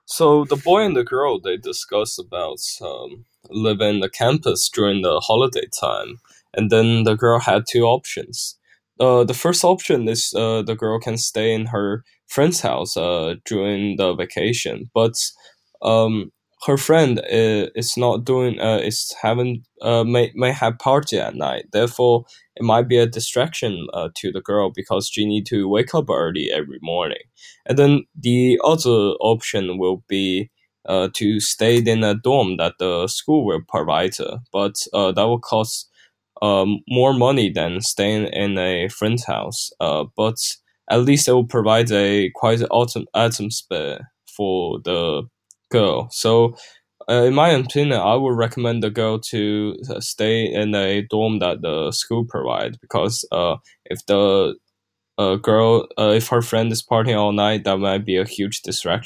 So the boy and the girl they discuss about living the campus during the holiday time, and then the girl had two options. The first option is the girl can stay in her friend's house during the vacation, but um, her friend is not doing is having may have party at night. Therefore, it might be a distraction to the girl because she need to wake up early every morning. And then the other option will be to stay in a dorm that the school will provide her, but that will cost more money than staying in a friend's house. But at least it will provide a quite awesome atmosphere for the girl. So, in my opinion, I would recommend the girl to stay in a dorm that the school provides because if the girl, if her friend is partying all night, that might be a huge distraction.